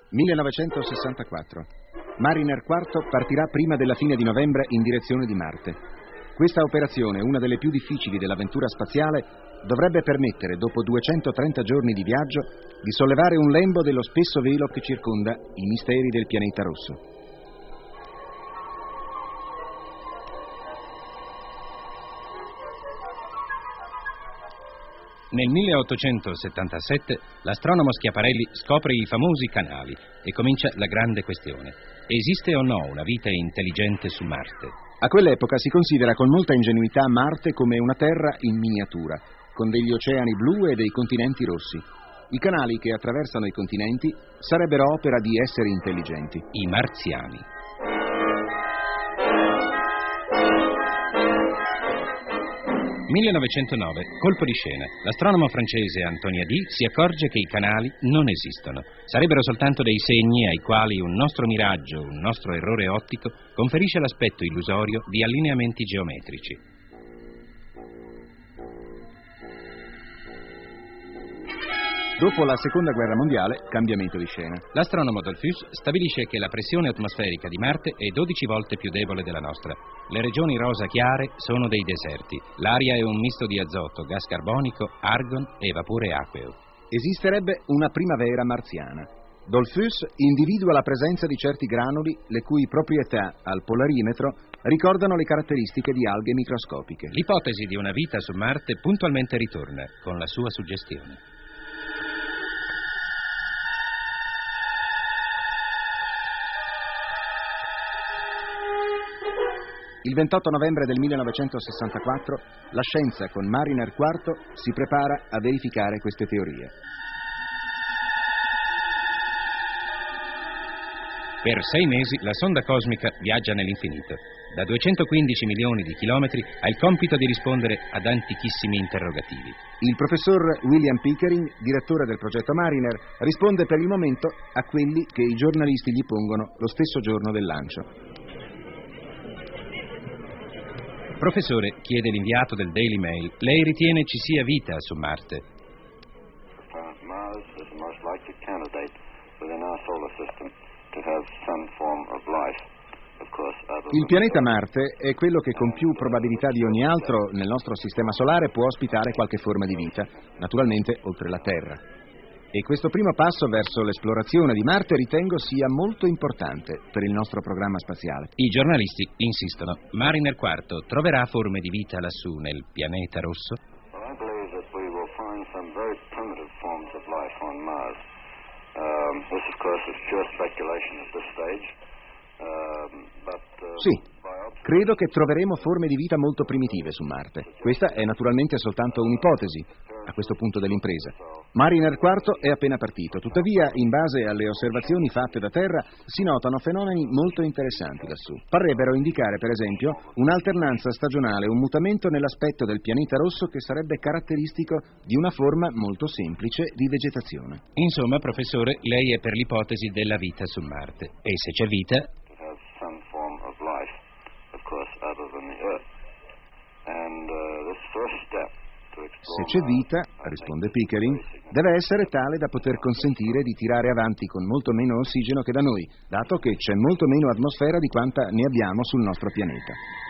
1964. Mariner 4 partirà prima della fine di novembre in direzione di Marte. Questa operazione, una delle più difficili dell'avventura spaziale, dovrebbe permettere, dopo 230 giorni di viaggio, di sollevare un lembo dello spesso velo che circonda i misteri del pianeta rosso. Nel 1877 l'astronomo Schiaparelli scopre i famosi canali e comincia la grande questione. Esiste o no una vita intelligente su Marte? A quell'epoca si considera con molta ingenuità Marte come una terra in miniatura, con degli oceani blu e dei continenti rossi. I canali che attraversano i continenti sarebbero opera di esseri intelligenti. I marziani. 1909, colpo di scena. L'astronomo francese Antonia D si accorge che i canali non esistono. Sarebbero soltanto dei segni ai quali un nostro miraggio, un nostro errore ottico, conferisce l'aspetto illusorio di allineamenti geometrici. Dopo la Seconda Guerra Mondiale, cambiamento di scena. L'astronomo Dollfuss stabilisce che la pressione atmosferica di Marte è 12 volte più debole della nostra. Le regioni rosa chiare sono dei deserti. L'aria è un misto di azoto, gas carbonico, argon e vapore acqueo. Esisterebbe una primavera marziana. Dollfuss individua la presenza di certi granuli le cui proprietà al polarimetro ricordano le caratteristiche di alghe microscopiche. L'ipotesi di una vita su Marte puntualmente ritorna con la sua suggestione. Il 28 novembre del 1964 la scienza con Mariner 4 si prepara a verificare queste teorie. Per 6 mesi la sonda cosmica viaggia nell'infinito. Da 215 milioni di chilometri ha il compito di rispondere ad antichissimi interrogativi. Il professor William Pickering, direttore del progetto Mariner, risponde per il momento a quelli che i giornalisti gli pongono lo stesso giorno del lancio. Professore, chiede l'inviato del Daily Mail, lei ritiene ci sia vita su Marte? Mars is the most likely candidate within our solar system to have some form of life. Il pianeta Marte è quello che con più probabilità di ogni altro nel nostro sistema solare può ospitare qualche forma di vita, naturalmente oltre la Terra. E questo primo passo verso l'esplorazione di Marte ritengo sia molto importante per il nostro programma spaziale. I giornalisti insistono. Mariner 4 troverà forme di vita lassù nel pianeta rosso? Well, I believe that we will find some very primitive forms of life on Mars. This, of course, is pure speculation at this stage. Sì, credo che troveremo forme di vita molto primitive su Marte. Questa è naturalmente soltanto un'ipotesi a questo punto dell'impresa. Mariner 4 è appena partito, tuttavia, in base alle osservazioni fatte da terra, si notano fenomeni molto interessanti lassù. Parrebbero indicare, per esempio, un'alternanza stagionale, un mutamento nell'aspetto del pianeta rosso che sarebbe caratteristico di una forma molto semplice di vegetazione. Insomma, professore, lei è per l'ipotesi della vita su Marte. E se c'è vita... Se c'è vita, risponde Pickering, deve essere tale da poter consentire di tirare avanti con molto meno ossigeno che da noi, dato che c'è molto meno atmosfera di quanta ne abbiamo sul nostro pianeta.